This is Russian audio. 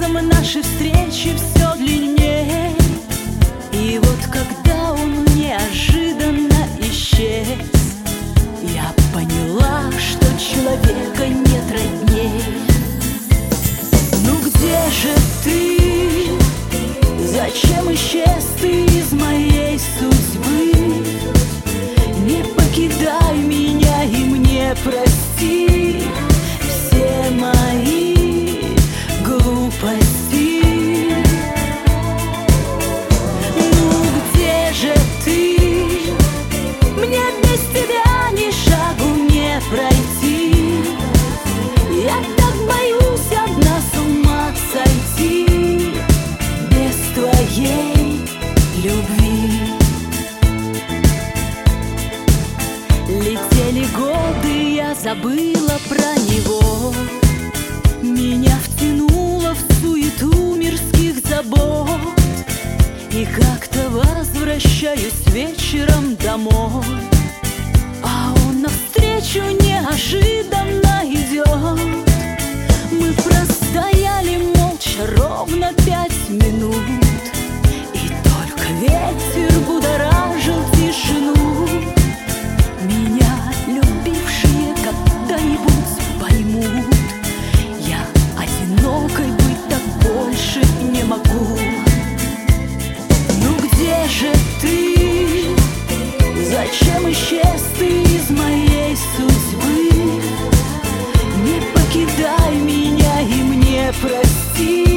каждым наши встречи все длиннее. И вот когда он неожиданно исчез, я поняла, что человека нет родней. Ну где же ты? Зачем исчез ты из моей судьбы? Не покидай меня и мне прости все мои глупости. Ну где же ты? Мне без тебя ни шагу не пройти. Я так боюсь одна с ума сойти без твоей любви. Летели годы, я забыла про него. Меня втянуло в суету мирских забот. И как-то возвращаюсь вечером домой, а он навстречу неожиданно идет. Мы простояли молча ровно 5 минут, и только ветер будоражил тишину. Меня любившие когда-нибудь поймут, я одинокой быть так больше не могу. Ну где же ты? Зачем исчез ты из моей судьбы? Не покидай меня и мне прости